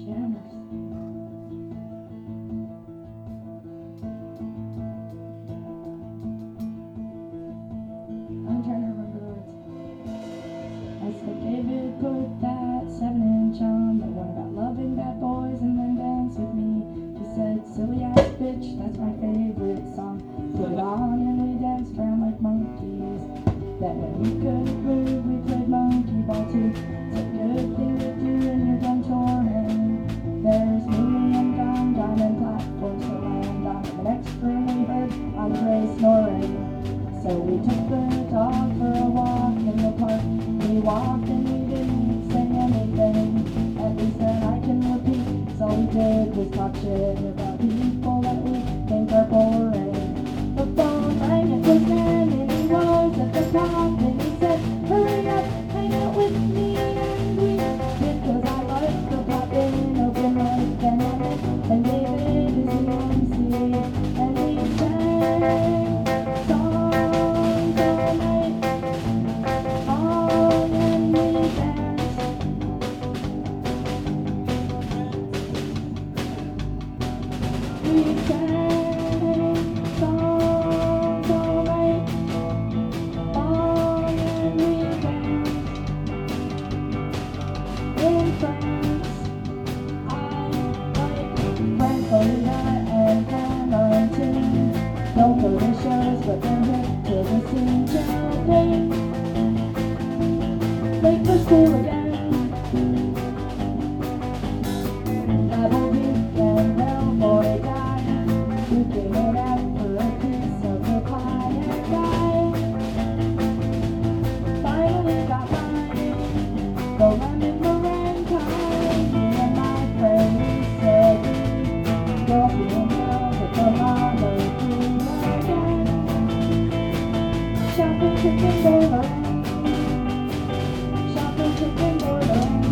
Jammers. I'm trying to remember the words. I said, David, put that 7-inch on, the one about loving bad boys and then dance with me. He said, silly ass bitch, that's my favorite song. Put it on and we danced around like monkeys. Then when we couldn't move, we played monkey ball too. It's a good thing to do when you're done touring. There's me and Don diamond platforms to land on. The next room we heard Andre snoring. So we took the dog for a walk in the park. We walked and we didn't say anything. At least that I can repeat. So all we did was talk shit about people that we think are boring. The phone rang, it was Dan, and he was at the top, and he said, hurry up, hang out with me, and we did, 'cause I like the pop in open mic dynamic, and David is the MC, and we sang songs all night long, and we danced. We sang songs all night long, and we danced. In France, I like Francolina and Hamilton. Don't go to shows, but they're hip to the scene. Geraldine, late for school again. Double Duke and Bellboy guy, duking it out for a piece of the pie. And I finally got mine, the lemon meringue pie. Me and my friend said we'd go being girls at the Mama Queen again. Shopping chicken bordering, shopping chicken bordering.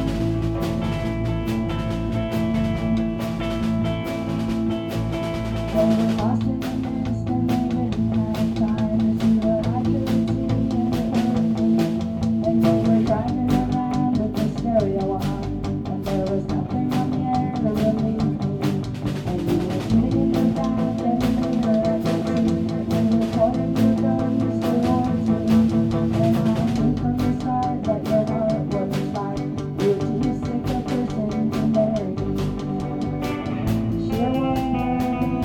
They were lost in the mist and they didn't have time to see what I could see, and it hurt me. And they were driving around with the stereo on, and there was nothing on the air to relieve me. And we were sitting in the back and we were at the seat, and they were pointing their guns towards me. And I knew from the start that your heart wasn't right. You were too sick a person to marry me. Sure wonder,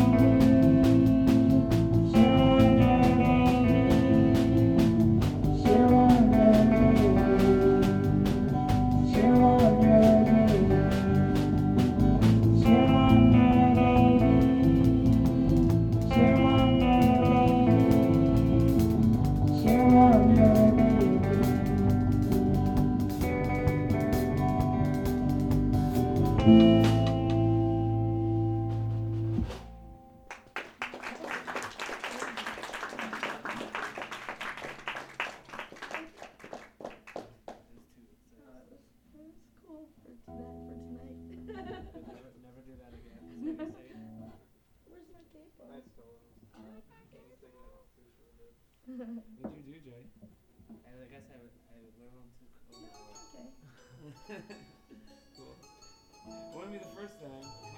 Never do that again. Is that what you're saying? Where's my tape? I stole it. What'd you do, Jay? I guess I went home to Okay. Cool. It wouldn't be the first time.